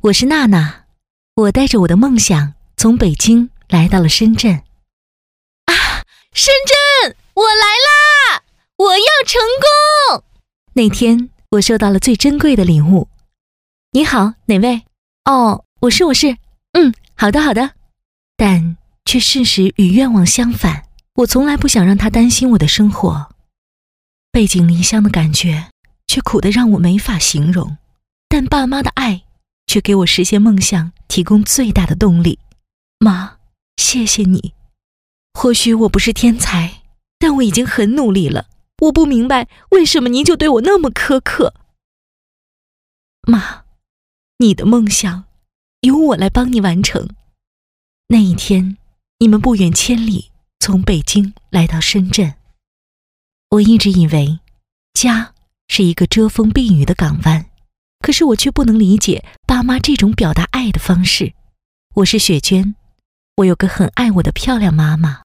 我是娜娜，我带着我的梦想从北京来到了深圳。 啊，深圳，我来啦！我要成功！ 那天我收到了最珍贵的礼物。你好，哪位？哦，我是。好的。但却事实与愿望相反，我从来不想让他担心我的生活。背井离乡的感觉却苦得让我没法形容，但爸妈的爱却给我实现梦想提供最大的动力。妈，谢谢你。或许我不是天才，但我已经很努力了。我不明白为什么您就对我那么苛刻。妈，你的梦想由我来帮你完成。那一天，你们不远千里从北京来到深圳。我一直以为家是一个遮风避雨的港湾，可是我却不能理解爸妈这种表达爱的方式。我是雪娟，我有个很爱我的漂亮妈妈。